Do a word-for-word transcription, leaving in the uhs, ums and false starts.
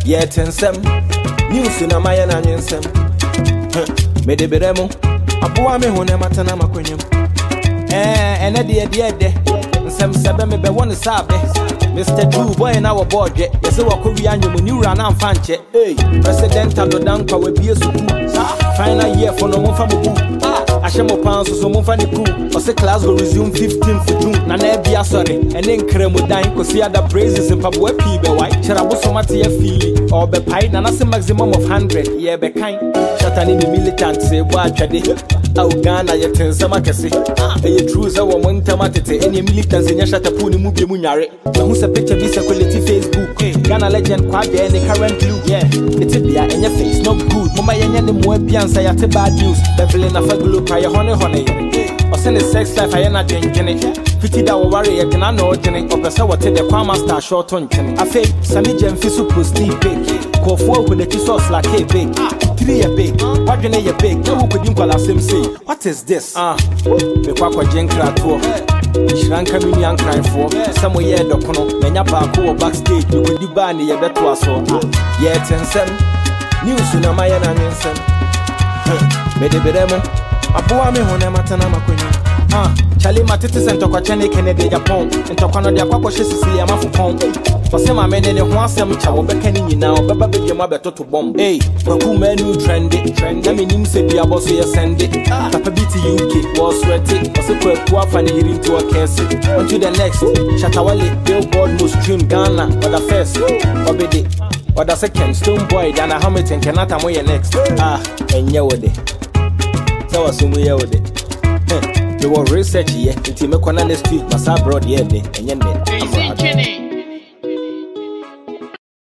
yet and some news in a Mayan and some Medeberemo, a boy me who never turn a maconium. Eh, and a dear dear day, and some seven may be one is up Mister Drew, boy, in our board, yet, yes, so I could be annual when you run out fanche. Hey, President Adodanka will be a school. Final year for no more family. I shall more pounds or some funny pool. Or say class will resume fifteenth of June. Nanebia sorry, and then Krem would die because he had the praises in Pabua Pibe white. Shall I was so much a feeling or be pie, and as a maximum of hundred, yeah, be kind. Shatan in the militant say, what a day. Oh, Ghana, you tell some say, ah, you choose our one tamatete, any militants in your Shatapuni movie Munare. Who's a picture this quality Facebook? Ghana legend, quite any current blue, yeah. It's a beer in your face, not good. Mama, and the more pians, I have bad news. The villain of a glue, cry, honey, honey. Or send a sex life, I am not drinking it. Fifty dollar warrior, can I know, Jenny, or Pessoa tell the Kwama star short on Jenny. I fake Sammy Jem Fisu Steve Bake. Go forward with the sauce like a bake. Three a bake, what can you bake? No, could you call us him say, what is this? Ah, the Quaco Jenkra tour. Shranka me and cry for somewhere year docono, Nanya Paco backstage, you could do banny a better was so. Yet and some news in a Mayan and some Medeberemo, a boy me who never turn a maconium. Ah, Charlie Matitis and Tokachani Kennedy Japon, and Tokano de Aquaco Sicily, a mafon. For some men in the one some chow beckoning now, Baba be your mother to bomb. Hey, for who men who trendy, trend, I mean, him said the aboss here send it. Papa B T U K was sweaty, was a quick quaff and hearing to a case. On to the next, Shatawale, Billboard, most stream Ghana, or the first, or the or the second, Stone Boy, Dana Hamilton, cannot amoy next. Ah, and yawade. So was soon we yawade. They were research here, it's a Mekwana street, Massa Broad, yeah, and Yende.